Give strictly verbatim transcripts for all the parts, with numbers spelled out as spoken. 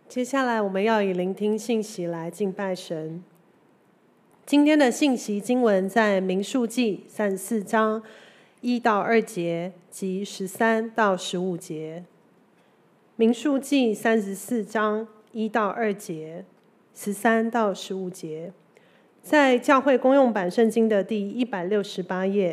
接下来我们要以聆听信息来敬拜神。今天的信息经文在民数记三十四章一到二节及十三到十五节。民数记三十四章一到二节，十三到十五节，在教会公用版圣经的第一百六十八页。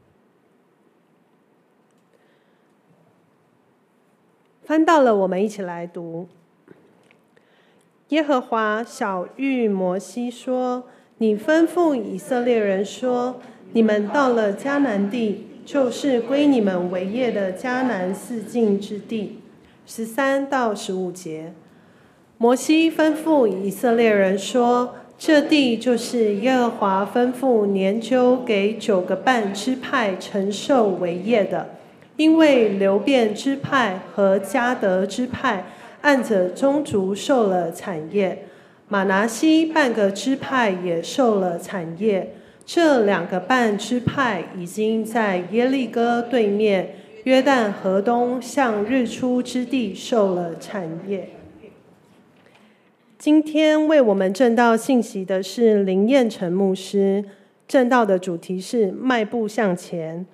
翻到了，我们一起来读。耶和华晓谕摩西说：“你吩咐以色列人说，你们到了迦南地，就是归你们为业的迦南四境之地。”十三到十五节，摩西吩咐以色列人说：“这地就是耶和华吩咐年究给九个半支派承受为业的。因为流便支派和迦得支派按着宗族受了产业，玛拿西半个支派也受了产业。这两个半支派已经在耶利哥对面约旦河东向日出之地受了产业。”今天为我们证道信息的是林彦成牧师，证道的主题是迈步向前。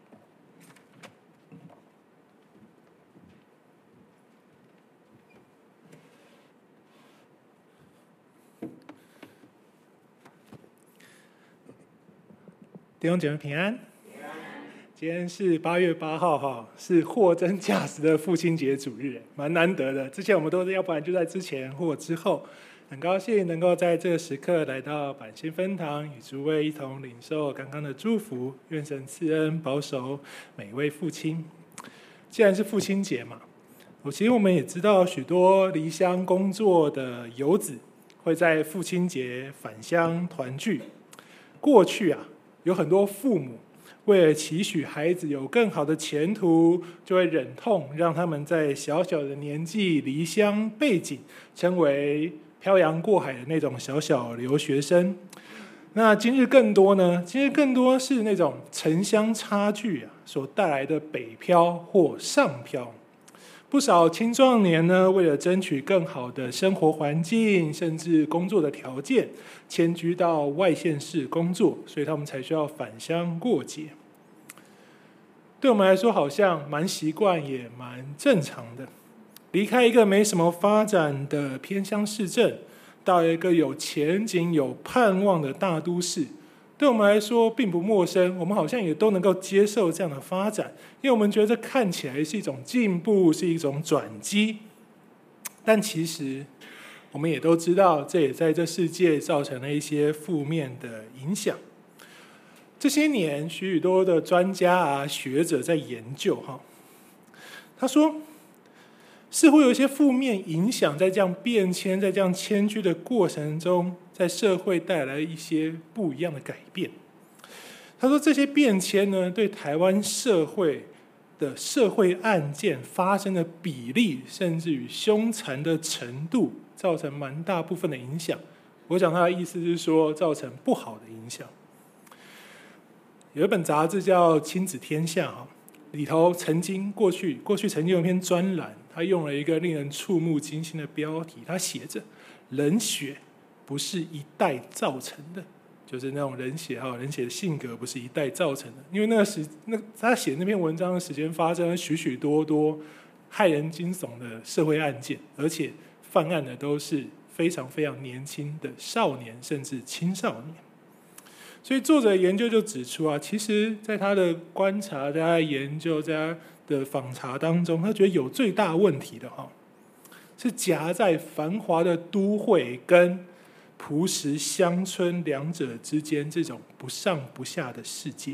弟兄姐妹平安。今天是八月八号哈，是货真价实的父亲节主日，蛮难得的。之前我们都是要不然就在之前或之后，很高兴能够在这个时刻来到板仙分堂，与诸位一同领受刚刚的祝福。愿神赐恩保守每一位父亲。既然是父亲节嘛，我其实我们也知道许多离乡工作的游子会在父亲节返乡团聚。过去啊，有很多父母为了期许孩子有更好的前途，就会忍痛让他们在小小的年纪离乡背井，称为漂洋过海的那种小小留学生。那今日更多呢？今日更多是那种城乡差距啊所带来的北漂或上漂。不少青壮年呢，为了争取更好的生活环境，甚至工作的条件，迁居到外县市工作，所以他们才需要返乡过节。对我们来说，好像蛮习惯，也蛮正常的。离开一个没什么发展的偏乡市镇，到一个有前景、有盼望的大都市，对我们来说并不陌生，我们好像也都能够接受这样的发展，因为我们觉得看起来是一种进步，是一种转机。但其实我们也都知道，这也在这世界造成了一些负面的影响。这些年，许许多多的专家啊、学者在研究哈，他说，似乎有一些负面影响在这样变迁、在这样迁居的过程中，在社会带来一些不一样的改变。他说，这些变迁呢，对台湾社会的社会案件发生的比例，甚至于凶残的程度，造成蛮大部分的影响。我想他的意思是说，造成不好的影响。有一本杂志叫《亲子天下》哈，里头曾经过去过去曾经有一篇专栏，他用了一个令人触目惊心的标题，他写着“冷血不是一代造成的”，就是那种冷血哈，冷血的性格不是一代造成的。因为那个时那他写那篇文章的时间，发生了许许多多骇人惊悚的社会案件，而且犯案的都是非常非常年轻的少年，甚至青少年。所以作者研究就指出啊，其实在他的观察、在他的研究、在他的访查当中，他觉得有最大问题的哈，是夹在繁华的都会跟朴实乡村两者之间这种不上不下的世界。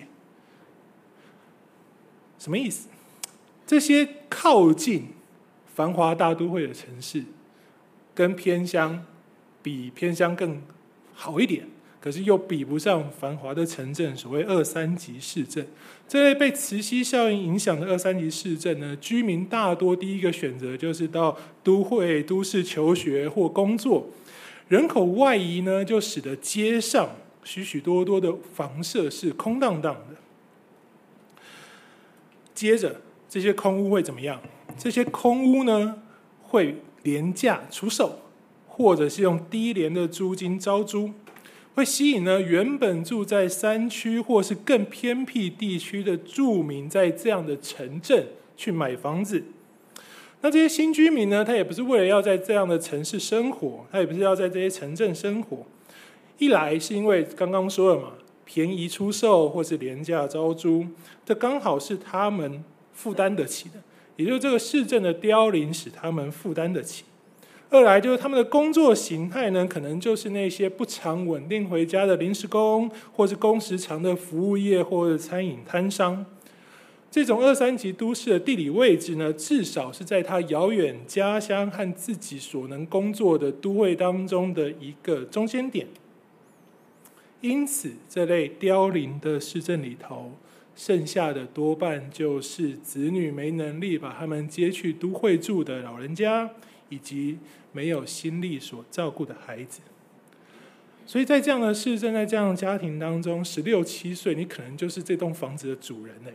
什么意思？这些靠近繁华大都会的城市，跟偏乡比偏乡更好一点，可是又比不上繁华的城镇，所谓二三级市镇。这类被磁吸效应影响的二三级市镇呢，居民大多第一个选择就是到都会都市求学或工作，人口外移呢，就使得街上许许多多的房舍是空荡荡的。接着这些空屋会怎么样？这些空屋呢，会廉价出售，或者是用低廉的租金招租，会吸引呢原本住在山区或是更偏僻地区的住民在这样的城镇去买房子。那这些新居民呢，他也不是为了要在这样的城市生活，他也不是要在这些城镇生活。一来是因为刚刚说了嘛，便宜出售或是廉价招租，这刚好是他们负担得起的，也就是这个市政的凋零使他们负担得起。二来就是他们的工作形态呢，可能就是那些不常稳定回家的临时工，或是工时长的服务业或者餐饮摊商。这种二三级都市的地理位置呢，至少是在他遥远家乡和自己所能工作的都会当中的一个中间点。因此，这类凋零的市政里头，剩下的多半就是子女没能力把他们接去都会住的老人家，以及没有心力所照顾的孩子。所以在这样的市政，在这样的家庭当中，十六七岁，你可能就是这栋房子的主人哎。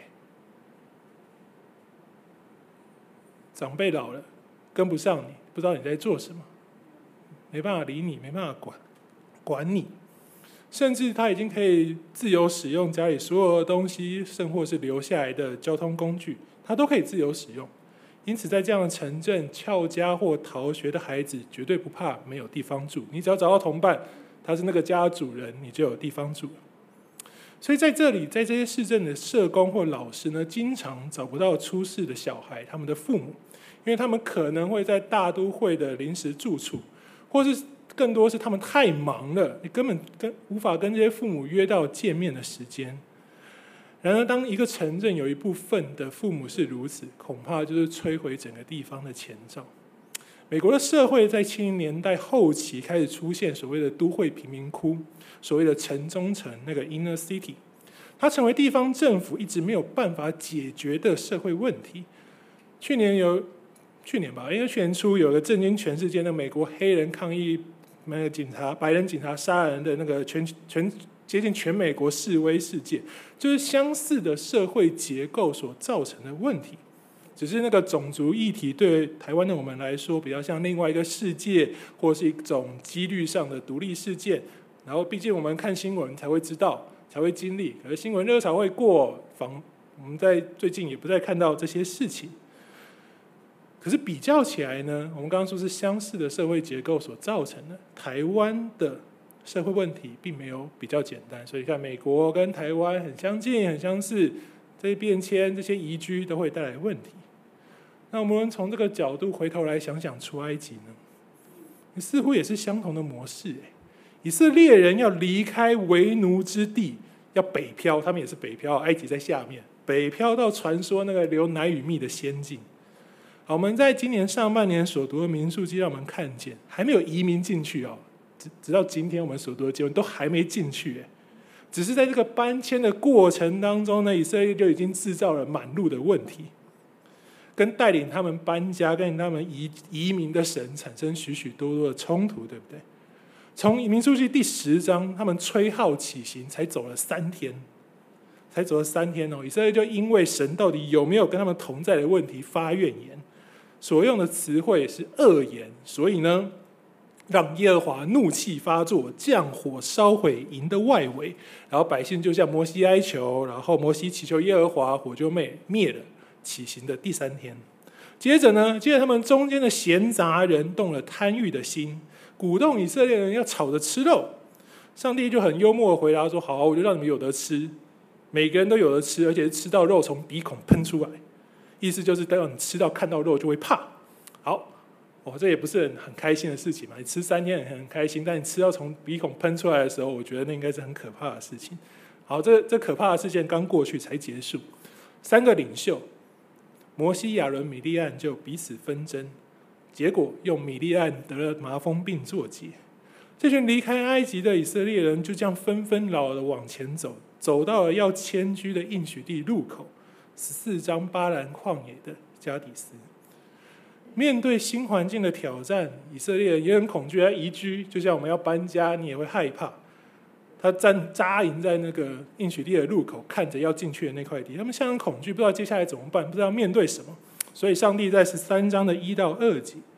长辈老了，跟不上你，不知道你在做什么，没办法理你，没办法管管你，甚至他已经可以自由使用家里所有的东西，甚或是留下来的交通工具，他都可以自由使用。因此，在这样的城镇，翘家或逃学的孩子绝对不怕没有地方住。你只要找到同伴，他是那个家的主人，你就有地方住了。所以在这里，在这些市政的社工或老师呢，经常找不到出事的小孩，他们的父母，因为他们可能会在大都会的临时住处，或是更多是他们太忙了，你根本跟无法跟这些父母约到见面的时间。然而，当一个城镇有一部分的父母是如此，恐怕就是摧毁整个地方的前兆。美国的社会在七零年代后期开始出现所谓的都会贫民窟，所谓的城中城，那个 inner city， 它成为地方政府一直没有办法解决的社会问题。去年有，去年吧，因为去年初有个震惊全世界的美国黑人抗议那个警察白人警察杀人的那个全全接近全美国示威事件，就是相似的社会结构所造成的问题。只是那个种族议题对台湾的我们来说，比较像另外一个世界，或是一种几率上的独立事件。然后，毕竟我们看新闻才会知道，才会经历。可是新闻热潮会过，防我们在最近也不再看到这些事情。可是比较起来呢，我们刚刚说是相似的社会结构所造成的，台湾的社会问题并没有比较简单。所以看美国跟台湾很相近、很相似，这些变迁、这些移居都会带来问题。那我们从这个角度回头来想想出埃及呢，似乎也是相同的模式。以色列人要离开为奴之地，要北漂，他们也是北漂，埃及在下面，北漂到传说那个流奶与蜜的仙境。好，我们在今年上半年所读的民数记让我们看见，还没有移民进去哦，直直到今天我们所读的经文都还没进去，只是在这个搬迁的过程当中呢，以色列就已经制造了满路的问题，跟带领他们搬家、跟他们移移民的神产生许许多多的冲突，对不对？从民数记第十章，他们吹号起行，才走了三天，才走了三天哦。以色列就因为神到底有没有跟他们同在的问题发怨言，所用的词汇是恶言，所以呢，让耶和华怒气发作，降火烧毁营的外围，然后百姓就向摩西哀求，然后摩西祈求耶和华，火就灭灭了。起行的第三天，接着呢，接着他们中间的闲杂人动了贪欲的心，鼓动以色列人要吵着吃肉。上帝就很幽默的回答说：“好，我就让你们有得吃，每个人都有得吃，而且是吃到肉从鼻孔喷出来。意思就是等你吃到看到肉就会怕。好，哦，这也不是很很开心的事情嘛。你吃三天很开心，但你吃到从鼻孔喷出来的时候，我觉得那应该是很可怕的事情。好，这这可怕的事件刚过去才结束，三个领袖。摩西、亚伦、米利暗就彼此纷争，结果用米利暗得了麻风病作结。这群离开埃及的以色列人就这样纷纷扰扰的往前走，走到了要迁居的应许地路口，十四章巴兰旷野的加底斯。面对新环境的挑战，以色列人也很恐惧，要移居，就像我们要搬家，你也会害怕。他站扎营在那个应许地的路口，看着要进去的那块地，他们相当恐惧，不知道接下来怎么办，不知道面对什么。所以上帝在十三章的一到二节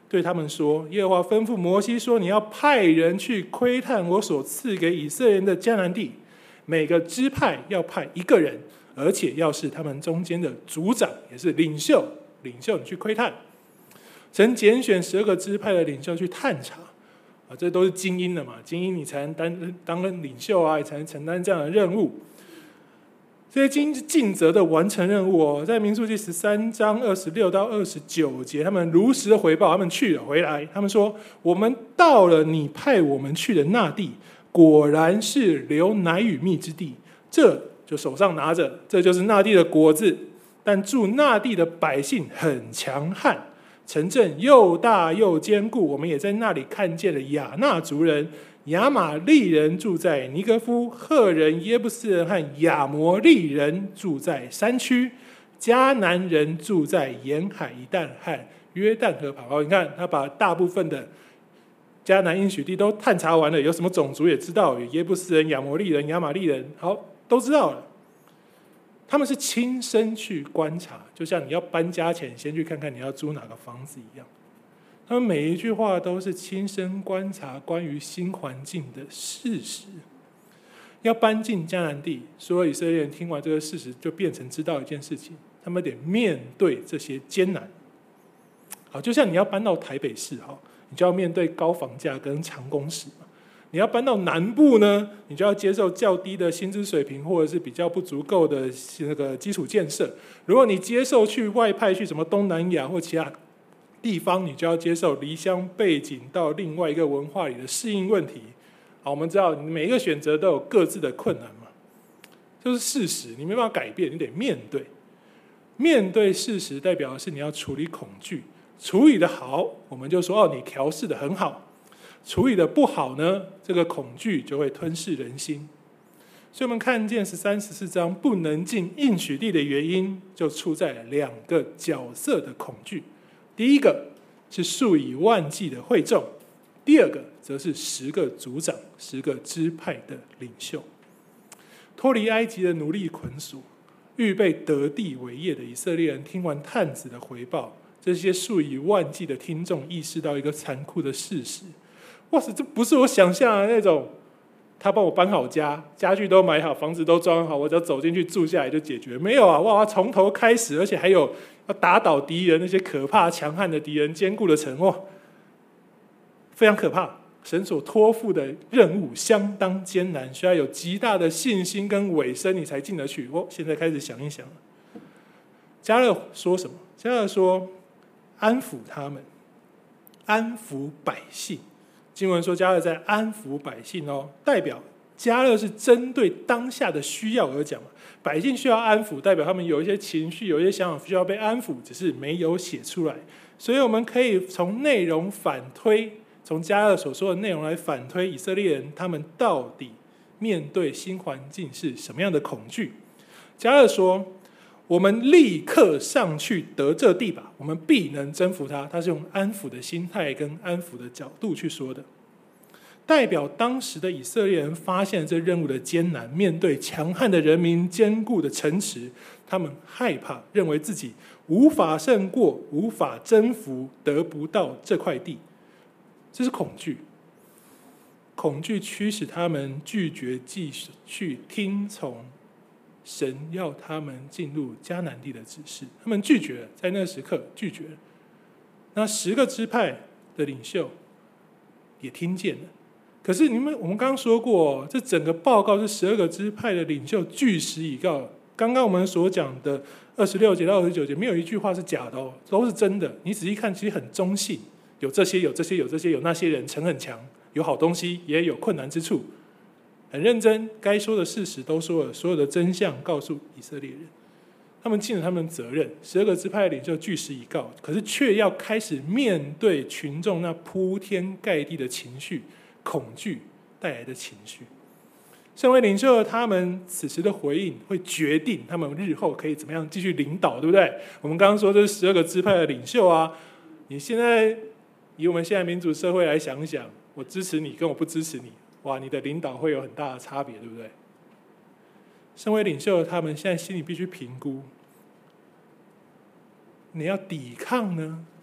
对他们说：耶和华吩咐摩西说，你要派人去窥探我所赐给以色列人的迦南地，每个支派要派一个人，而且要是他们中间的族长，也是领袖。领袖你去窥探，曾拣选十二个支派的领袖去探查啊，这都是精英的嘛，精英你才能当当领袖啊，你才能承担这样的任务。这些精英是尽责的完成任务哦，在民数记十三章二十六到二十九节，他们如实的回报，他们去了回来，他们说：我们到了你派我们去的那地，果然是流奶与蜜之地，这就手上拿着，这就是那地的果子。但住那地的百姓很强悍，城镇又大又坚固。我们也在那里看见了亚衲族人、亚玛利人住在尼格夫，赫人、耶布斯人和亚摩利人住在山区，迦南人住在沿海一带和约旦河旁。哦，你看他把大部分的迦南应许地都探查完了，有什么种族也知道，有耶布斯人、亚摩利人、亚玛利人，好，都知道了。他们是亲身去观察，就像你要搬家前先去看看你要租哪个房子一样。他们每一句话都是亲身观察关于新环境的事实。要搬进迦南地，所有以色列人听完这个事实，就变成知道一件事情：他们得面对这些艰难。好，就像你要搬到台北市，你就要面对高房价跟长工时嘛。你要搬到南部呢，你就要接受较低的薪资水平，或者是比较不足够的那个基础建设。如果你接受去外派去什么东南亚或其他地方，你就要接受离乡背景到另外一个文化里的适应问题。好，我们知道每一个选择都有各自的困难嘛，就是事实，你没办法改变，你得面对。面对事实代表的是你要处理恐惧，处理的好，我们就说哦，你调试的很好。处理的不好呢，这个恐惧就会吞噬人心。所以我们看见十三、十四章不能进应许地的原因，就处在两个角色的恐惧。第一个是数以万计的会众，第二个则是十个族长、十个支派的领袖。脱离埃及的奴隶捆锁，预备得地为业的以色列人，听完探子的回报，这些数以万计的听众意识到一个残酷的事实。哇塞，这不是我想象的那种，他帮我搬好家，家具都买好，房子都装好，我只要走进去住下来就解决。没有啊，哇，从头开始，而且还有要打倒敌人，那些可怕强悍的敌人，坚固的城，哇，非常可怕。神所托付的任务相当艰难，需要有极大的信心跟委身，你才进得去。哦，现在开始想一想，迦勒说什么？迦勒说安抚他们，安抚百姓。经文说迦勒在安抚百姓哦，代表迦勒是针对当下的需要而讲嘛。百姓需要安抚，代表他们有一些情绪，有一些想法需要被安抚，只是没有写出来。所以我们可以从内容反推，从迦勒所说的内容来反推以色列人他们到底面对新环境是什么样的恐惧。迦勒说：我们立刻上去得这地吧，我们必能征服它。他是用安抚的心态跟安抚的角度去说的，代表当时的以色列人发现这任务的艰难，面对强悍的人民、坚固的城池，他们害怕，认为自己无法胜过、无法征服、得不到这块地，这是恐惧。恐惧驱使他们拒绝继续听从神要他们进入迦南地的指示，他们拒绝了，在那个时刻拒绝了。那十个支派的领袖也听见了，可是你们我们刚刚说过，这整个报告是十二个支派的领袖据实以告。刚刚我们所讲的二十六节到二十九节，没有一句话是假的哦，都是真的。你仔细看，其实很中性，有这些，有这些，有这些，有那些人，城很强，有好东西，也有困难之处。很认真，该说的事实都说了，所有的真相告诉以色列人，他们尽了他们的责任。十二个支派的领袖据实以告，可是却要开始面对群众那铺天盖地的情绪、恐惧带来的情绪。身为领袖的他们此时的回应，会决定他们日后可以怎么样继续领导，对不对？我们刚刚说这是十二个支派的领袖啊，你现在以我们现在民主社会来想一想，我支持你跟我不支持你，哇，你的领导会有很大的差别，对不对？身为领袖的他们现在心里必须评估，你要抵抗呢，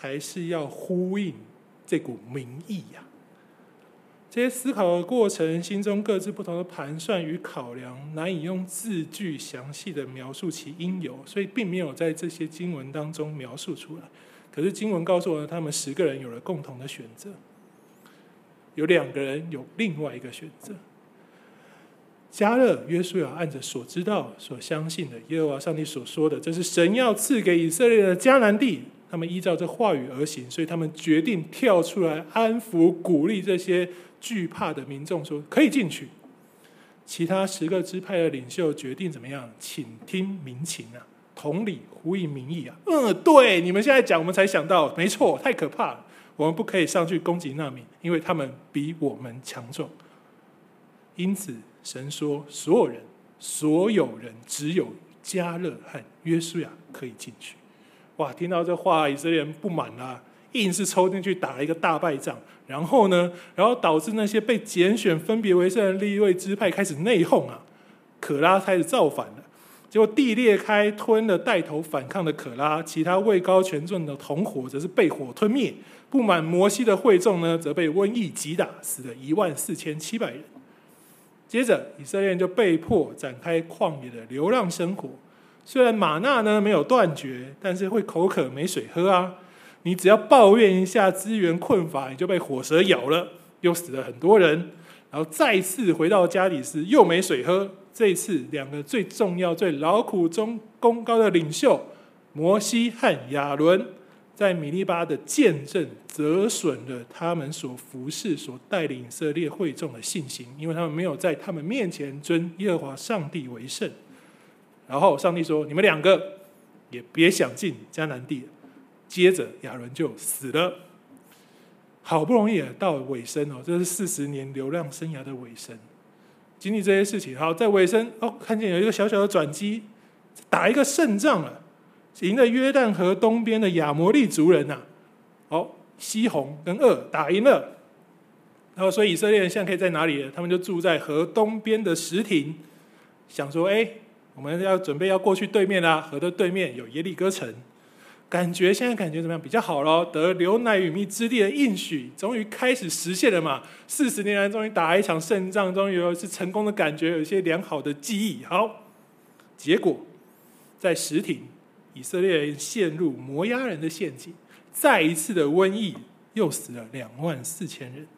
还是要呼应这股民意呀、啊？这些思考的过程，心中各自不同的盘算与考量，难以用字句详细的描述其因由，所以并没有在这些经文当中描述出来。可是经文告诉我，他们十个人有了共同的选择，有两个人有另外一个选择。迦勒、约书亚按着所知道、所相信的耶和华上帝所说的，这是神要赐给以色列的迦南地。他们依照这话语而行，所以他们决定跳出来安抚、鼓励这些惧怕的民众，说可以进去。其他十个支派的领袖决定怎么样？倾听民情啊，同理呼应民意啊。嗯，对，你们现在讲，我们才想到，没错，太可怕了，我们不可以上去攻击那民，因为他们比我们强壮。因此，神说，所有人，所有人，只有迦勒和约书亚可以进去。哇！听到这话，以色列人不满啦、啊，硬是抽进去打了一个大败仗。然后呢，然后导致那些被拣选分别为圣的利未支派开始内讧啊，可拉开始造反了。结果地裂开，吞了带头反抗的可拉，其他位高权重的同伙则是被火吞灭。不满摩西的会众呢，则被瘟疫击打，死了一万四千七百人。接着，以色列人就被迫展开旷野的流浪生活。虽然玛纳呢没有断绝，但是会口渴没水喝啊！你只要抱怨一下资源困乏，你就被火蛇咬了，又死了很多人。然后再次回到加底斯，又没水喝。这一次，两个最重要、最劳苦中功高的领袖摩西和亚伦，在米利巴的见证，折损了他们所服侍、所带领以色列会众的信心，因为他们没有在他们面前尊耶和华上帝为圣。然后上帝说：“你们两个也别想进迦南地了。”接着亚伦就死了。好不容易到尾声哦，这是四十年流浪生涯的尾声，经历这些事情。好，在尾声哦，看见有一个小小的转机，打一个胜仗了，赢了约旦河东边的亚摩利族人呐、啊。哦，西宏跟噩打赢了。然后所以以色列人现在可以在哪里呢？他们就住在河东边的石亭，想说：哎。我们要准备要过去对面啦，河的对面有耶利哥城，感觉现在感觉怎么样？比较好咯，得流奶与蜜之地的应许，终于开始实现了嘛！四十年来终于打了一场胜仗，终于有一次成功的感觉，有一些良好的记忆。好，结果在石亭，以色列人陷入摩押人的陷阱，再一次的瘟疫，又死了两万四千人。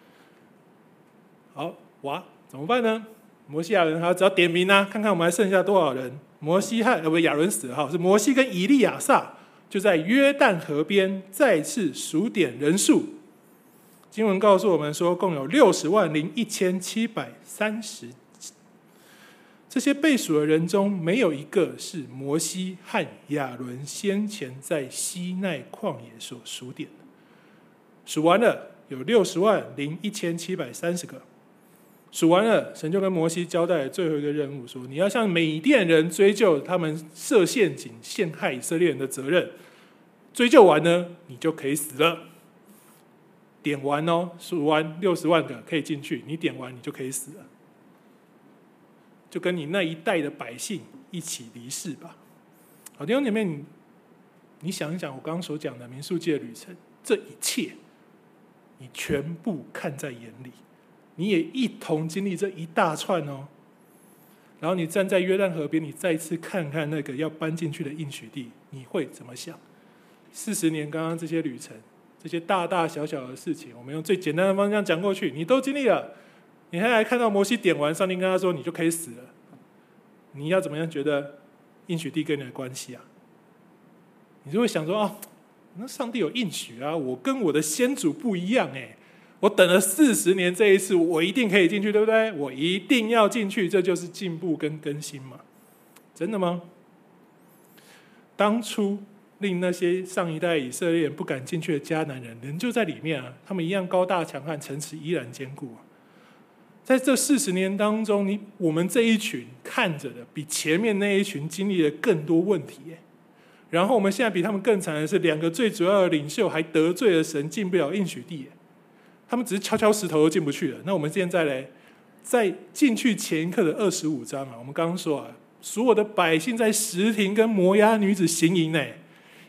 好，哇，怎么办呢？摩西亚人，他只要点名啊，看看我们还剩下多少人。摩西和呃不亚伦死了哈，是摩西跟以利亚撒就在约旦河边再次数点人数。经文告诉我们说，共有六十万零一千七百三十。这些被数的人中，没有一个是摩西和亚伦先前在西奈旷野所数点的。数完了，有六十万零一千七百三十个。数完了，神就跟摩西交代了最后一个任务，说你要向米甸人追究他们设陷阱陷害以色列人的责任。追究完呢，你就可以死了。点完哦，数完六十万个可以进去，你点完你就可以死了，就跟你那一代的百姓一起离世吧。好，弟兄姐妹，你你想一想我刚刚所讲的民数记的旅程，这一切你全部看在眼里。你也一同经历这一大串哦，然后你站在约旦河边，你再次看看那个要搬进去的应许地，你会怎么想？四十年刚刚这些旅程，这些大大小小的事情，我们用最简单的方向讲过去，你都经历了。你还来看到摩西点完，上帝跟他说，你就可以死了。你要怎么样觉得应许地跟你的关系啊？你就会想说啊，那上帝有应许啊，我跟我的先祖不一样哎。我等了四十年，这一次我一定可以进去，对不对？我一定要进去，这就是进步跟更新嘛。真的吗？当初令那些上一代以色列人不敢进去的迦南人，人就在里面啊，他们一样高大强悍，城池依然坚固啊。在这四十年当中，你我们这一群看着的，比前面那一群经历了更多问题耶。然后我们现在比他们更惨的是，两个最主要的领袖还得罪了神，进不了应许地耶。他们只是敲敲石头都进不去了。那我们现在呢，在进去前一刻的二十五章啊，我们刚刚说啊，所有的百姓在石亭跟摩押女子行营呢，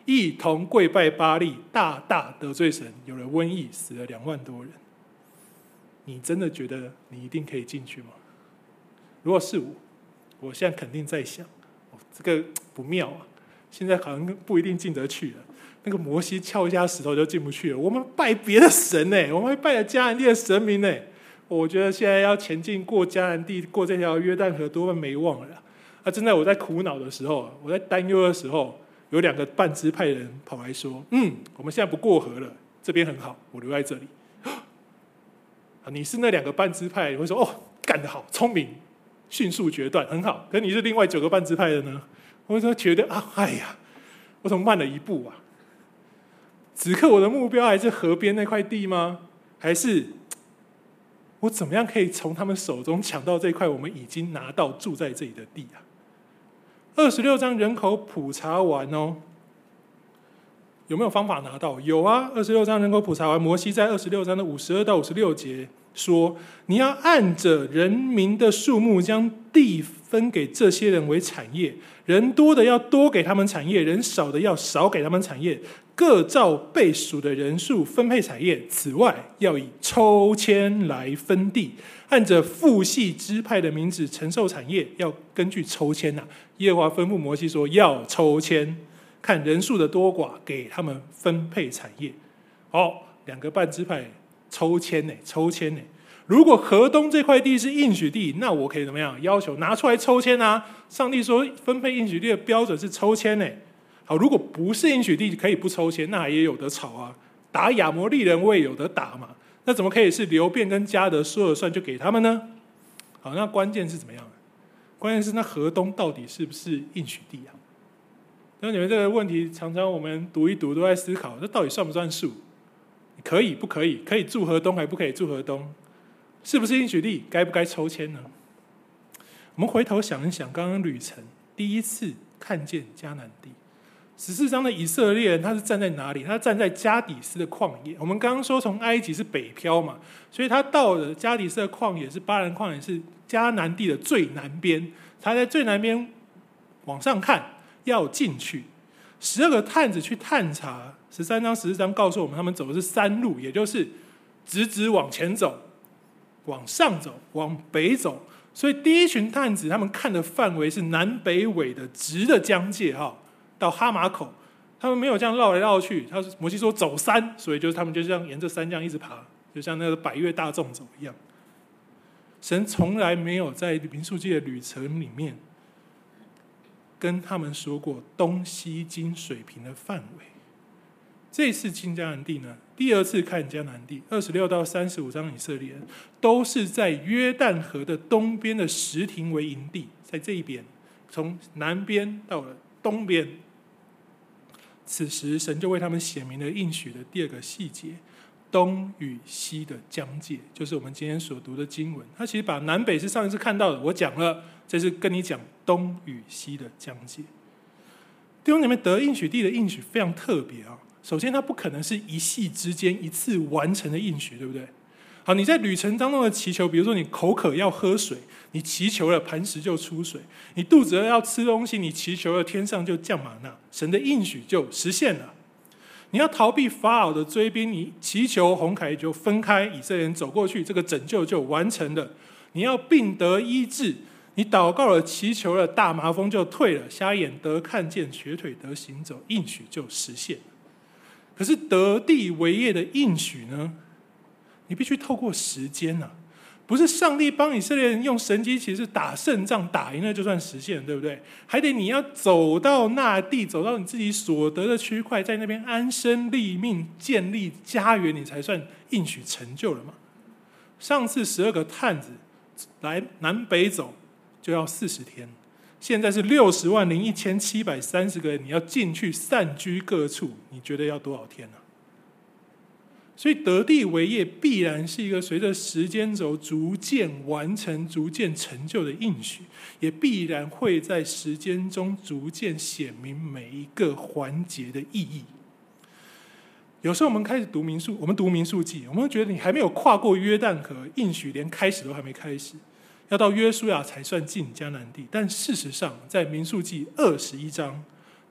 一同跪拜巴力，大大得罪神，有了瘟疫，死了两万多人。你真的觉得你一定可以进去吗？如果是我，我现在肯定在想，哦、这个不妙啊！现在好像不一定进得去了。那个摩西敲一下石头就进不去了。我们拜别的神呢、欸，我们会拜了迦南地的神明呢、欸。我觉得现在要前进过迦南地，过这条约旦河，多半没望了啦。啊，正在我在苦恼的时候，我在担忧的时候，有两个半支派人跑来说：“嗯，我们现在不过河了，这边很好，我留在这里。”啊，你是那两个半支派，你会说：“哦，干得好，聪明，迅速决断，很好。”可是你是另外九个半支派的呢？我就觉得啊，哎呀，我怎么慢了一步啊？此刻我的目标还是河边那块地吗？还是我怎么样可以从他们手中抢到这块我们已经拿到住在这里的地啊？二十六章人口普查完哦，有没有方法拿到？有啊，二十六章人口普查完，摩西在二十六章的五十二到五十六节说，你要按着人民的数目将地分给这些人为产业，人多的要多给他们产业，人少的要少给他们产业，各照被数的人数分配产业。此外，要以抽签来分地，按着父系支派的名字承受产业，要根据抽签啊。耶和华吩咐摩西说，要抽签，看人数的多寡，给他们分配产业。好，两个半支派抽签呢，抽签呢。如果河东这块地是应许地，那我可以怎么样？要求拿出来抽签啊！上帝说分配应许地的标准是抽签呢。好，如果不是应许地，可以不抽签，那也有得吵啊。打亚摩利人我也有得打嘛，那怎么可以是流便跟迦得说了算就给他们呢？好，那关键是怎么样？关键是那河东到底是不是应许地啊？那你们这个问题常常我们读一读都在思考，这到底算不算数？可以不可以？可以住河东还不可以住河东？是不是应许地？该不该抽签呢？我们回头想一想，刚刚旅程第一次看见迦南地，十四章的以色列人他是站在哪里？他站在加底斯的旷野。我们刚刚说从埃及是北漂嘛，所以他到了加底斯的旷野，是巴兰旷野，是迦南地的最南边。他在最南边往上看，要进去。十二个探子去探查，十三章、十四章告诉我们，他们走的是山路，也就是直直往前走。往上走，往北走，所以第一群探子他们看的范围是南北纬的直的疆界哈，到哈马口，他们没有这样绕来绕去。他摩西说走山，所以就是他们就这样沿着山这样一直爬，就像那个百越大众走一样。神从来没有在民数记的旅程里面跟他们说过东西经水平的范围。这次进迦南地呢，第二次看迦南地，二十六到三十五章以色列人都是在约旦河的东边的什亭为营地，在这一边，从南边到了东边。此时神就为他们显明了应许的第二个细节，东与西的疆界，就是我们今天所读的经文。他其实把南北是上一次看到的，我讲了，这是跟你讲东与西的疆界。弟兄姐妹，得应许地的应许非常特别啊。首先，它不可能是一夕之间一次完成的应许，对不对？好，你在旅程当中的祈求，比如说你口渴要喝水，你祈求了磐石就出水；你肚子饿要吃东西，你祈求了天上就降玛纳，神的应许就实现了。你要逃避法老的追兵，你祈求红海就分开，以色列人走过去，这个拯救就完成了。你要病得医治，你祷告了祈求了，大麻风就退了，瞎眼得看见，瘸腿得行走，应许就实现了。可是得地为业的应许呢？你必须透过时间啊，不是上帝帮以色列人用神机骑士打胜仗打赢了就算实现了，对不对？还得你要走到那地，走到你自己所得的区块，在那边安身立命，建立家园，你才算应许成就了嘛。上次十二个探子来南北走就要四十天。现在是六十万零一千七百三十个人，你要进去散居各处，你觉得要多少天呢、啊？所以得地为业必然是一个随着时间轴逐渐完成、逐渐成就的应许，也必然会在时间中逐渐显明每一个环节的意义。有时候我们开始读民数，我们读民数记，我们会觉得你还没有跨过约旦河，应许连开始都还没开始。要到约书亚才算进迦南地，但事实上，在民数记二十一章，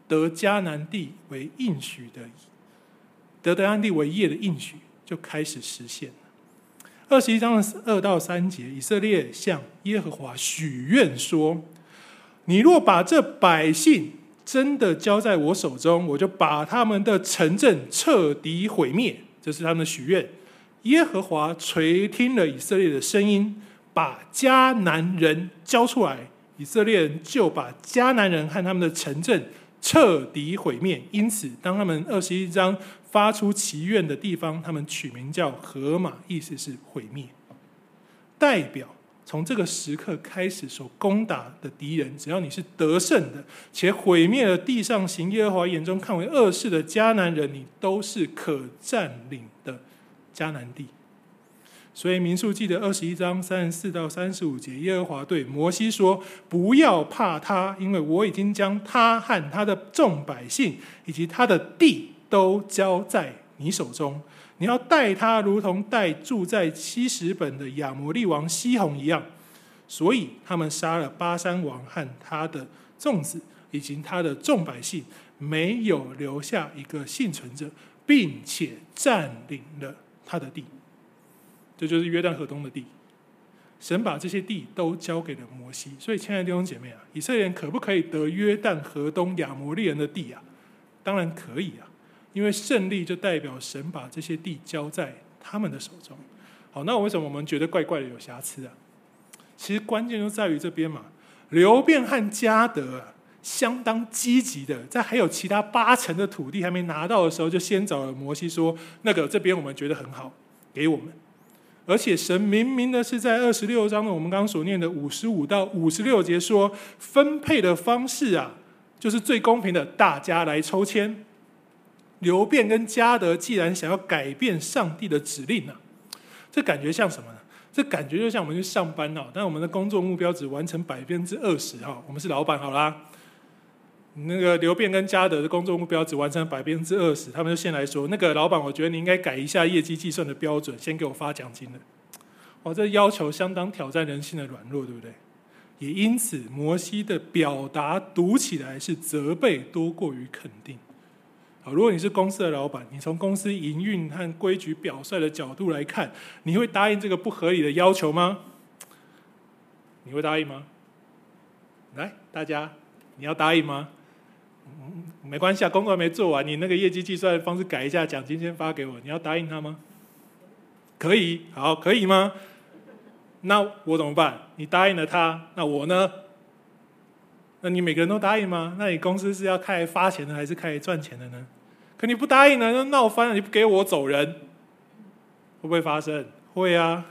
得迦南地为应许的，得迦南地为业的应许就开始实现了。二十一章的二到三节，以色列向耶和华许愿说：你若把这百姓真的交在我手中，我就把他们的城镇彻底毁灭。这是他们的许愿。耶和华垂听了以色列的声音，把迦南人交出来，以色列人就把迦南人和他们的城镇彻底毁灭。因此当他们二十一章发出祈愿的地方，他们取名叫何玛，意思是毁灭，代表从这个时刻开始所攻打的敌人，只要你是得胜的，且毁灭了地上行耶和华眼中看为恶事的迦南人，你都是可占领的迦南地。所以民数记的二十一章三十四到三十五节，耶和华对摩西说：不要怕他，因为我已经将他和他的众百姓以及他的地都交在你手中。你要待他如同待住在希实本的亚摩利王西宏一样。所以他们杀了巴珊王和他的众子以及他的众百姓，没有留下一个幸存者，并且占领了他的地。这就是约旦河东的地。神把这些地都交给了摩西。所以亲爱的弟兄姐妹啊，以色列人可不可以得约旦河东亚摩利人的地啊？当然可以啊，因为胜利就代表神把这些地交在他们的手中。好，那为什么我们觉得怪怪的有瑕疵啊？其实关键就在于这边嘛。流便和迦得、啊、相当积极的，在还有其他八成的土地还没拿到的时候，就先找了摩西说：那个这边我们觉得很好，给我们。而且神明明的是在二十六章的我们刚刚所念的五十五到五十六节说，分配的方式啊，就是最公平的，大家来抽签。流便跟迦得既然想要改变上帝的指令啊，这感觉像什么呢？这感觉就像我们去上班哦，但我们的工作目标只完成百分之二十哈，我们是老板好啦。那个流便跟迦得的工作目标只完成百分之二十，他们就先来说，那个老板，我觉得你应该改一下业绩计算的标准，先给我发奖金了。哇，这要求相当挑战人性的软弱，对不对？也因此，摩西的表达读起来是责备多过于肯定。好，如果你是公司的老板，你从公司营运和规矩表率的角度来看，你会答应这个不合理的要求吗？你会答应吗？来，大家，你要答应吗？嗯、没关系啊，工作还没做完，你那个业绩计算的方式改一下，奖金先发给我，你要答应他吗？可以，好，可以吗？那我怎么办？你答应了他，那我呢？那你每个人都答应吗？那你公司是要开来发钱的，还是开来赚钱的呢？可你不答应了，那闹翻了，你不给我走人，会不会发生？会啊。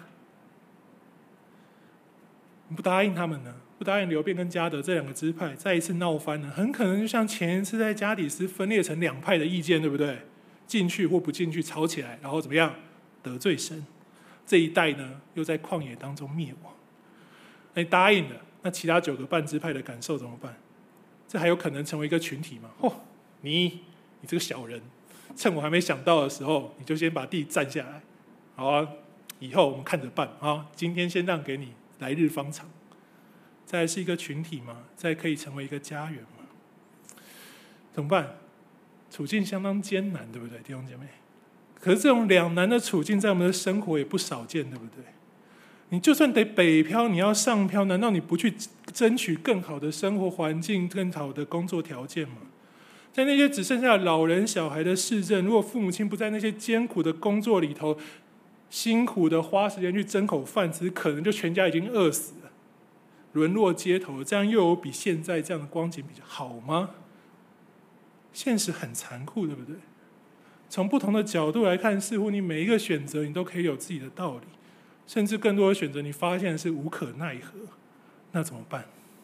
你不答应他们呢？不答应流便跟迦得这两个支派，再一次闹翻了，很可能就像前一次在加底斯分裂成两派的意见，对不对？进去或不进去吵起来，然后怎么样？得罪神。这一代呢，又在旷野当中灭亡。你答应了，那其他九个半支派的感受怎么办？这还有可能成为一个群体吗？哦，你你这个小人，趁我还没想到的时候，你就先把地占下来，好啊，以后我们看着办啊。今天先让给你，来日方长。再来是一个群体吗？再可以成为一个家园吗？怎么办？处境相当艰难，对不对，弟兄姐妹？可是这种两难的处境，在我们的生活也不少见，对不对？你就算得北漂，你要上漂，难道你不去争取更好的生活环境、更好的工作条件吗？在那些只剩下老人小孩的市镇，如果父母亲不在那些艰苦的工作里头，辛苦的花时间去争口饭吃，可能就全家已经饿死了，沦落街头。这样又有比现在这样的光景比较好吗？现实很残酷，对不对？从不同的角度来看，似乎你每一个选择你都可以有自己的道理，甚至更多的选择你发现是无可奈何，那怎么办？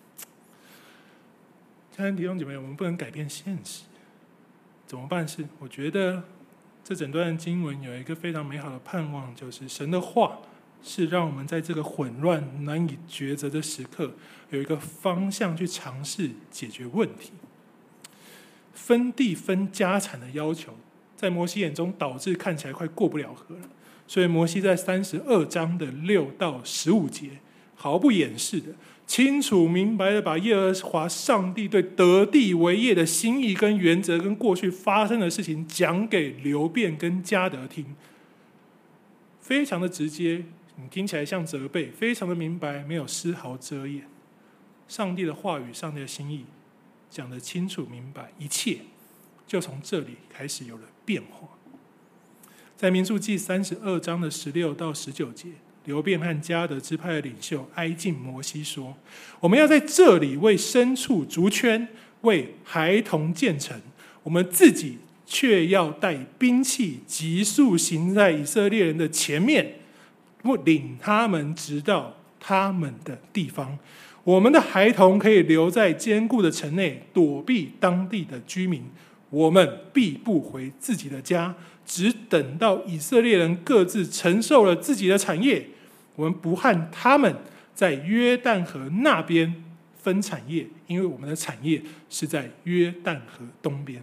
亲爱的弟兄姐妹，我们不能改变现实，怎么办？是我觉得这整段经文有一个非常美好的盼望，就是神的话是让我们在这个混乱难以抉择的时刻，有一个方向去尝试解决问题。分地分家产的要求，在摩西眼中导致看起来快过不了河了，所以摩西在三十二章的六到十五节毫不掩饰的清楚明白的把耶和华上帝对得地为业的心意跟原则跟过去发生的事情讲给流便跟迦得听，非常的直接，你听起来像责备，非常的明白，没有丝毫遮掩。上帝的话语，上帝的心意讲得清楚明白，一切就从这里开始有了变化。在民数记三十二章的十六到十九节，流便和迦得支派的领袖挨近摩西说：我们要在这里为牲畜筑圈，为孩童建城，我们自己却要带兵器，急速行在以色列人的前面，不领他们直到他们的地方。我们的孩童可以留在坚固的城内，躲避当地的居民。我们必不回自己的家，只等到以色列人各自承受了自己的产业，我们不和他们在约旦河那边分产业，因为我们的产业是在约旦河东边。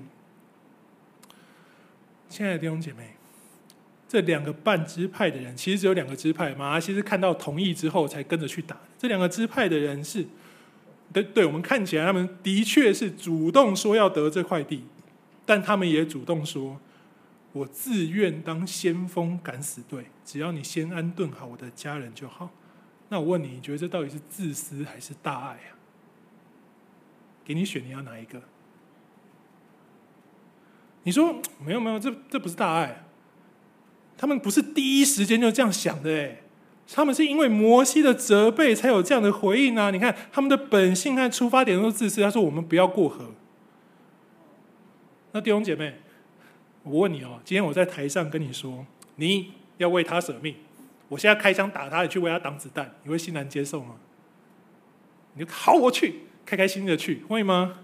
亲爱的弟兄姐妹，这两个半支派的人，其实只有两个支派，马拉西是看到同意之后才跟着去打。这两个支派的人是，对对，我们看起来他们的确是主动说要得这块地，但他们也主动说：我自愿当先锋敢死队，只要你先安顿好我的家人就好。那我问你，你觉得这到底是自私还是大爱啊？给你选，你要哪一个？你说没有没有，这这不是大爱。他们不是第一时间就这样想的，哎，他们是因为摩西的责备才有这样的回应啊！你看他们的本性和出发点都是自私。他说：我们不要过河。那弟兄姐妹，我问你哦，今天我在台上跟你说，你要为他舍命，我现在开枪打他，你去为他挡子弹，你会欣然接受吗？你就好，我去，开开心心的去，会吗？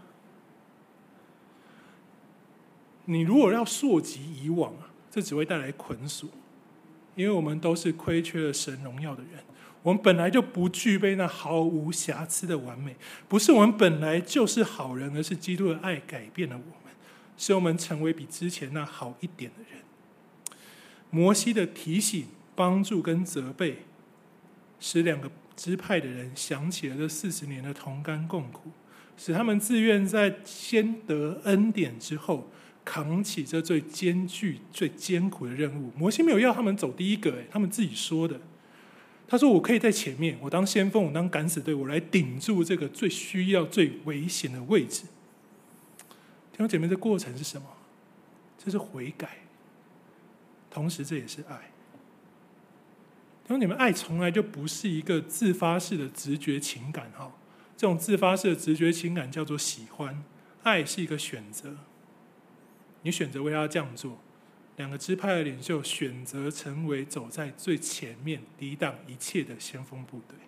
你如果要溯及以往啊，这只会带来捆锁，因为我们都是亏缺了神荣耀的人，我们本来就不具备那毫无瑕疵的完美，不是我们本来就是好人，而是基督的爱改变了我们，使我们成为比之前那好一点的人。摩西的提醒、帮助跟责备，使两个支派的人想起了这四十年的同甘共苦，使他们自愿在先得恩典之后，扛起这最艰巨、最艰苦的任务。摩西没有要他们走第一个，他们自己说的。他说：我可以在前面，我当先锋，我当敢死队，我来顶住这个最需要、最危险的位置。弟兄姐妹，这过程是什么？这是悔改，同时这也是爱。弟兄姐妹，爱从来就不是一个自发式的直觉情感，这种自发式的直觉情感叫做喜欢，爱是一个选择。你选择为他这样做，两个支派的领袖选择成为走在最前面、抵挡一切的先锋部队。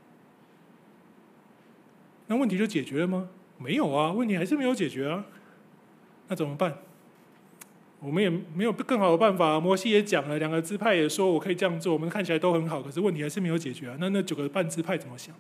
那问题就解决了吗？没有啊，问题还是没有解决啊。那怎么办？我们也没有更好的办法。摩西也讲了，两个支派也说我可以这样做，我们看起来都很好，可是问题还是没有解决啊。那那九个半支派怎么想？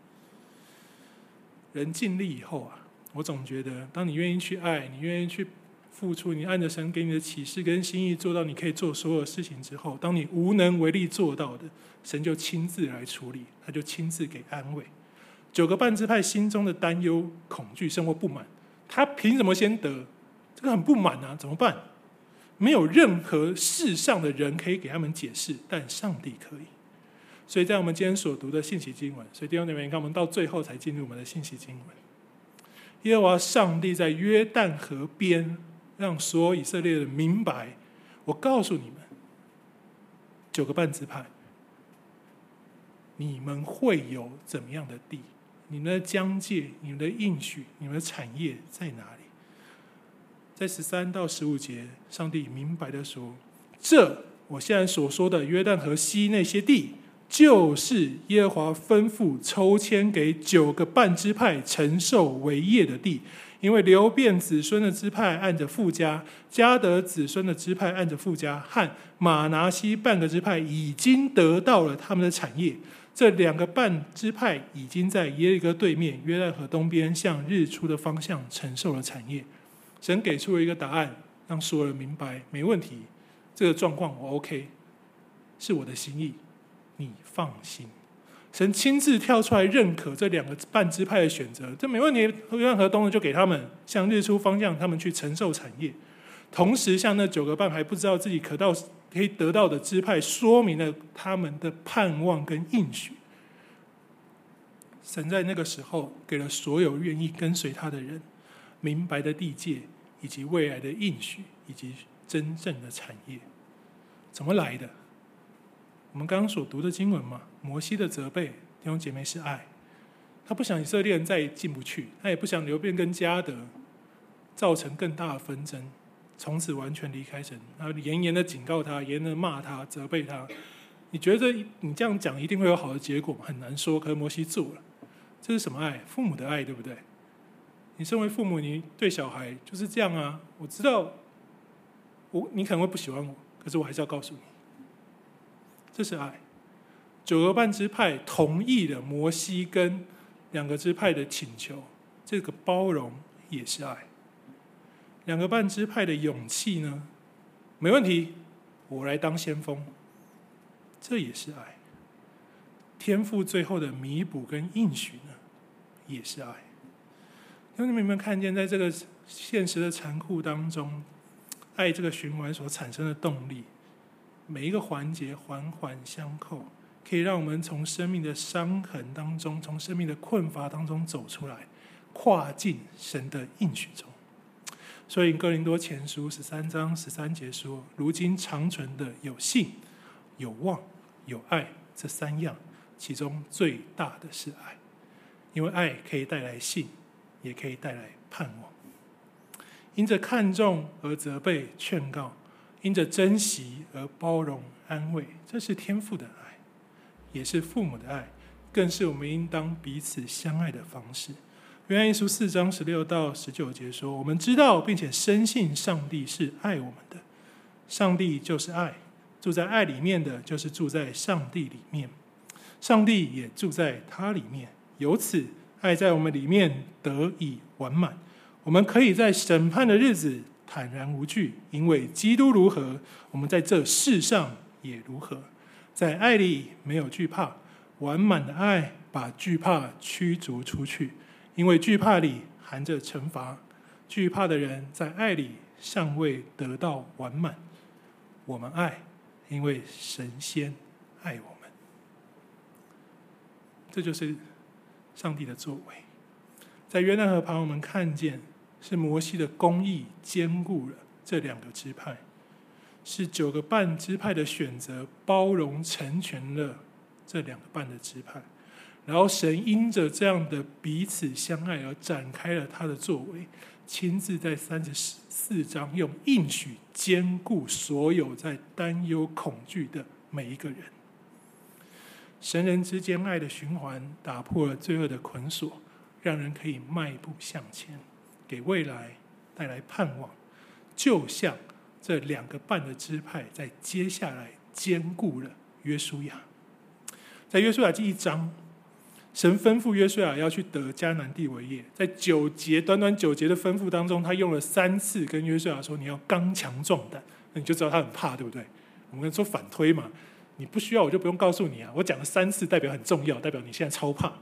人尽力以后啊，我总觉得，当你愿意去爱，你愿意去付出，你按着神给你的启示跟心意做到你可以做所有事情之后，当你无能为力做到的，神就亲自来处理，他就亲自给安慰。九个半支派心中的担忧、恐惧、生活不满，他凭什么先得？这个很不满啊，怎么办？没有任何世上的人可以给他们解释，但上帝可以。所以在我们今天所读的信息经文，所以弟兄姐妹，你看我们到最后才进入我们的信息经文。耶和华上帝在约旦河边，让所有以色列人明白，我告诉你们，九个半支派，你们会有怎么样的地？你们的疆界、你们的应许、你们的产业在哪里？在十三到十五节，上帝明白的说：这我现在所说的约旦河西那些地，就是耶和华吩咐抽签给九个半支派承受为业的地。因为流便子孙的支派按着父家，迦得子孙的支派按着父家，和马拿西半个支派已经得到了他们的产业。这两个半支派已经在耶利哥对面约旦河东边向日出的方向承受了产业。神给出了一个答案，让所有人明白，没问题，这个状况我 OK， 是我的心意，你放心。 神亲自跳出来认可这两个半支派的选择，这没问题，约旦河东的就给他们，向日出方向他们去承受产业。同时向那九个半还不知道自己可到可以得到的支派说明了他们的盼望跟应许。神在那个时候给了所有愿意跟随他的人明白的地界，以及未来的应许，以及真正的产业。怎么来的？我们刚刚所读的经文嘛，摩西的责备，弟兄姐妹是爱，他不想以色列人再进不去，他也不想流便跟迦得造成更大的纷争，从此完全离开神，然后严严的警告他，严严的骂他，责备他。你觉得你这样讲一定会有好的结果吗？很难说，可是摩西做了。这是什么爱？父母的爱，对不对？你身为父母，你对小孩就是这样啊。我知道我你可能会不喜欢我，可是我还是要告诉你，这是爱。九个半支派同意了摩西跟两个支派的请求，这个包容也是爱。两个半支派的勇气呢？没问题，我来当先锋，这也是爱。天父最后的弥补跟应许呢，也是爱。你们有没有看见，在这个现实的残酷当中，爱这个循环所产生的动力，每一个环节环环相扣，可以让我们从生命的伤痕当中，从生命的困乏当中走出来，跨进神的应许中。所以哥林多前书十三章十三节说，如今长存的有信、有望、有爱，这三样，其中最大的是爱，因为爱可以带来信，也可以带来盼望。因着看重而责备劝告，因着珍惜而包容安慰，这是天父的爱，也是父母的爱，更是我们应当彼此相爱的方式。约翰一书四章十六到十九节说，我们知道并且深信上帝是爱我们的，上帝就是爱，住在爱里面的就是住在上帝里面，上帝也住在他里面，由此爱在我们里面得以完满。我们可以在审判的日子坦然无惧，因为基督如何，我们在这世上也如何。在爱里没有惧怕，完满的爱把惧怕驱逐出去，因为惧怕里含着惩罚，惧怕的人在爱里尚未得到完满。我们爱，因为神先爱我们。这就是上帝的作为。在约旦河旁，我们看见是摩西的公义兼顾了这两个支派，是九个半支派的选择包容成全了这两个半的支派，然后神因着这样的彼此相爱而展开了他的作为，亲自在三十四章用应许兼顾所有在担忧恐惧的每一个人。神人之间爱的循环打破了罪恶的捆锁，让人可以迈步向前，给未来带来盼望，就像这两个半的支派在接下来兼顾了约书亚。在约书亚记一章，神吩咐约书亚要去得迦南地为业，在九节短短九节的吩咐当中，他用了三次跟约书亚说，你要刚强壮胆，那你就知道他很怕，对不对？我们说反推嘛，你不需要我就不用告诉你啊，我讲了三次代表很重要，代表你现在超怕。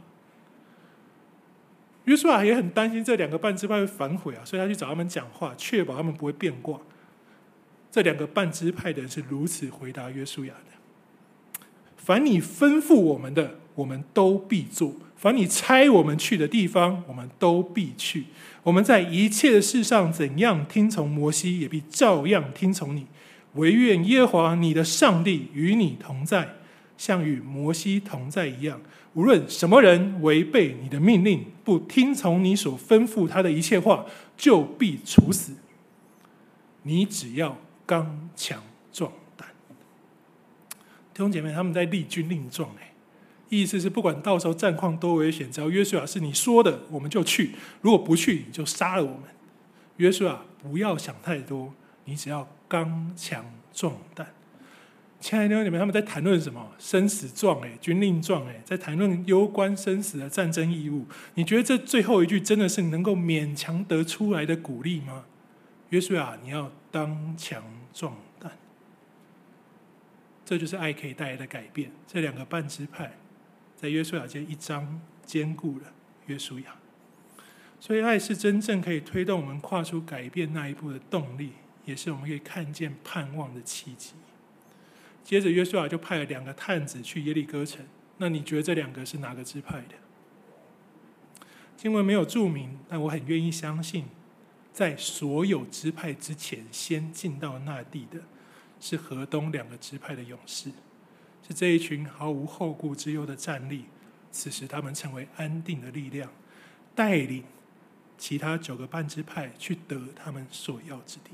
约书亚也很担心这两个半支派会反悔啊，所以他去找他们讲话，确保他们不会变卦。这两个半支派的人是如此回答约书亚的：凡你吩咐我们的，我们都必做；凡你差我们去的地方，我们都必去。我们在一切的事上怎样听从摩西，也必照样听从你。惟愿耶和华你的上帝与你同在，像与摩西同在一样。无论什么人违背你的命令，不听从你所吩咐他的一切话，就必处死。你只要刚强壮胆。弟兄姐妹，他们在立军令状，意思是不管到时候战况多危险，只要约书亚是你说的，我们就去；如果不去，你就杀了我们。约书亚不要想太多，你只要刚强壮胆。亲爱的弟兄姐妹，他们在谈论什么？生死状，哎，军令状，哎，在谈论攸关生死的战争义务。你觉得这最后一句真的是能够勉强得出来的鼓励吗？约书亚，你要当强壮胆。这就是爱可以带来的改变。这两个半支派在约书亚记一章兼顾了约书亚。所以爱是真正可以推动我们跨出改变那一步的动力，也是我们可以看见盼望的契机。接着约书亚就派了两个探子去耶利哥城，那你觉得这两个是哪个支派的？经文没有注明，但我很愿意相信，在所有支派之前先进到那地的是河东两个支派的勇士，是这一群毫无后顾之忧的战力，此时他们成为安定的力量，带领其他九个半支派去得他们所要之地。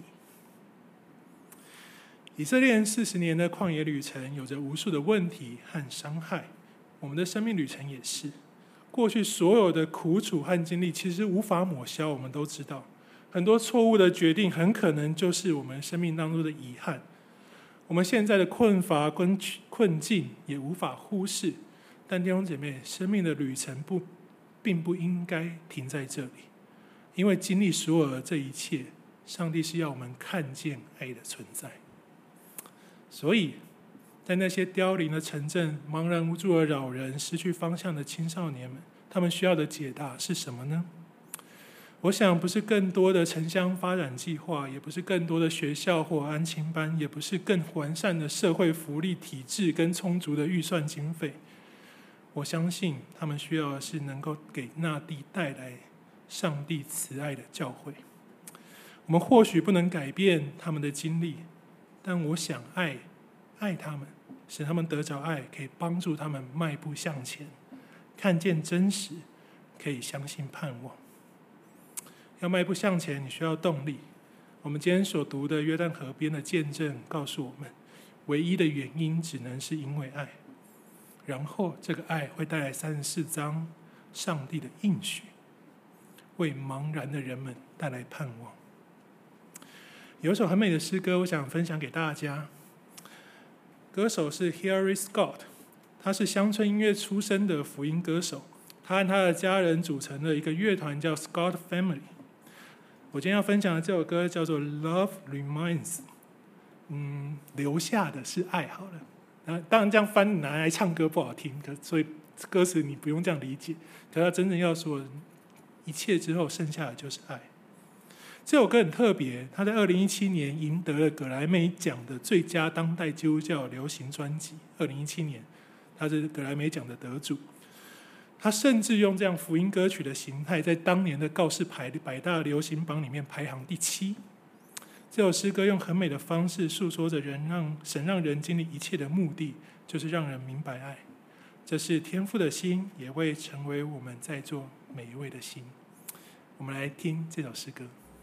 以色列人四十年的旷野旅程有着无数的问题和伤害，我们的生命旅程也是。过去所有的苦楚和经历其实无法抹消，我们都知道很多错误的决定很可能就是我们生命当中的遗憾。我们现在的困乏跟困境也无法忽视，但弟兄姐妹，生命的旅程不并不应该停在这里，因为经历所有的这一切，上帝是要我们看见爱的存在。所以在那些凋零的城镇、茫然无助的老人、失去方向的青少年们，他们需要的解答是什么呢？我想不是更多的城乡发展计划，也不是更多的学校或安亲班，也不是更完善的社会福利体制跟充足的预算经费。我相信他们需要的是能够给那地带来上帝慈爱的教诲。我们或许不能改变他们的经历，但我想爱爱他们，使他们得着爱，可以帮助他们迈步向前，看见真实，可以相信盼望。要迈步向前，你需要动力。我们今天所读的约旦河边的见证告诉我们，唯一的原因只能是因为爱。然后这个爱会带来三十四章上帝的应许，为茫然的人们带来盼望。有一首很美的诗歌，我想分享给大家。歌手是 Hilary Scott， 他是乡村音乐出身的福音歌手，他和他的家人组成了一个乐团叫 Scott Family。我今天要分享的这首歌叫做 Love Reminds， 嗯，留下的是爱好了。当然这样翻拿来唱歌不好听，可所以歌词你不用这样理解。可他真正要说，一切之后剩下的就是爱。这首歌很特别，他在二零一七年赢得了葛莱美奖的最佳当代基督教流行专辑。二零一七年，他是葛莱美奖的得主。他甚至用这样福音歌曲的形态，在当年的告示牌百大流行榜里面排行第七。这首诗歌用很美的方式诉说着人让神让人经历一切的目的，就是让人明白爱。这是天父的心，也会成为我们在座每一位的心。我们来听这首诗歌。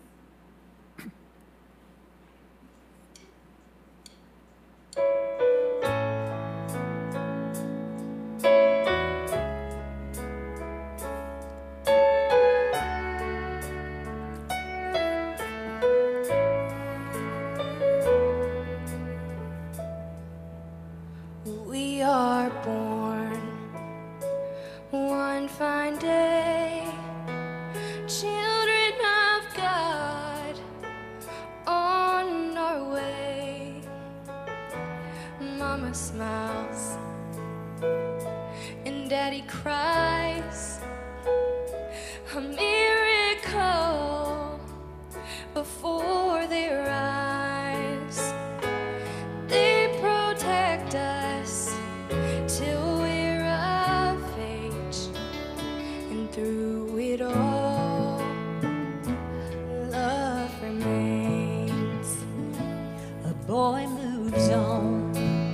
Smiles and Daddy cries, a miracle before their eyes. They protect us till we're of age, and through it all, love remains. A boy moves on,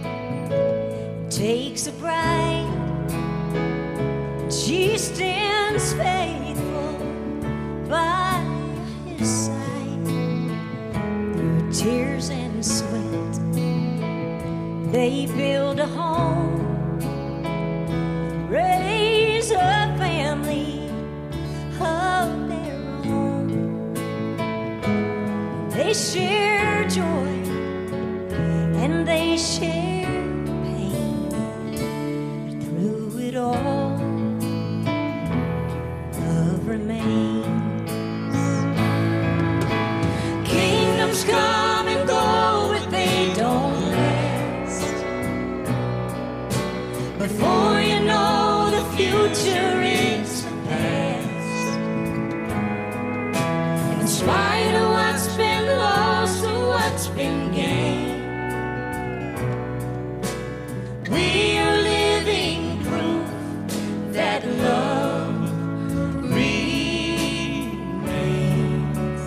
takes a bride, she stands faithful by his side. Through tears and sweat, they build a home, raise a family of their own. They share joy and they share all, love remains. Kingdoms come and go, but they don't last. Before you know future is the past. In spite of what's been lost or what's been gained, we are living proof that love remains.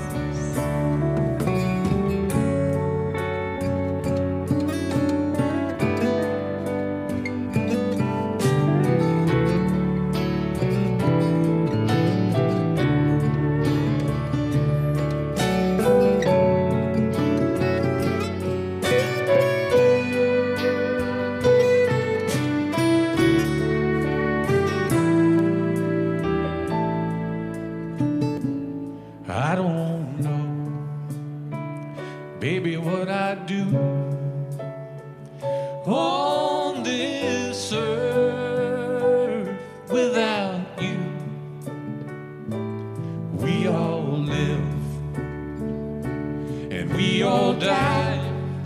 I don't know, baby, what I'd do on this earth without you. We all live and we all die,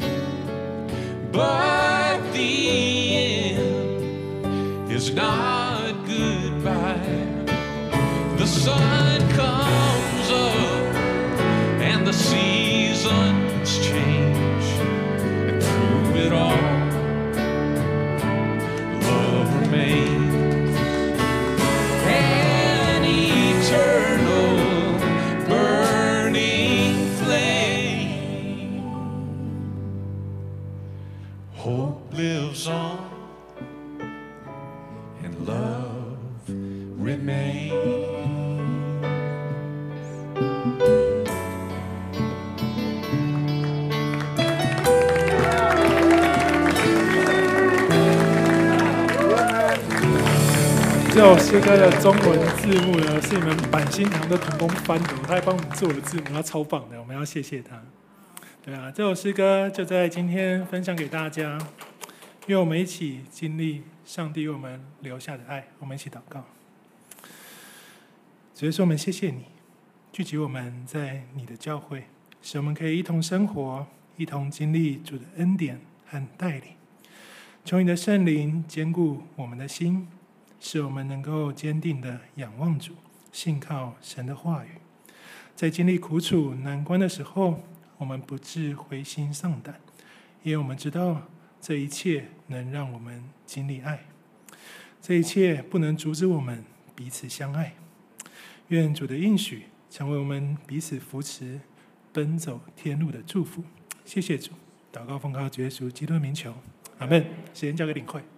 but the end is not goodbye. The sun comes up and the seasons change, and through it all, love remains. An eternal burning flame. Hope lives on and love remains. 这首诗歌的中文字幕呢，是你们板心堂的同工翻的，他还帮我们做了字幕，他超棒的，我们要谢谢他。对啊，这首诗歌就在今天分享给大家，愿我们一起经历上帝为我们留下的爱。我们一起祷告。主耶稣，我们谢谢你，聚集我们在你的教会，使我们可以一同生活，一同经历主的恩典和带领。求你的圣灵坚固我们的心，使我们能够坚定的仰望主，信靠神的话语。在经历苦楚难关的时候，我们不致灰心丧胆，因为我们知道这一切能让我们经历爱，这一切不能阻止我们彼此相爱。愿主的应许成为我们彼此扶持、奔走天路的祝福。谢谢主，祷告奉靠主耶稣基督的名求，阿们。时间交给领会。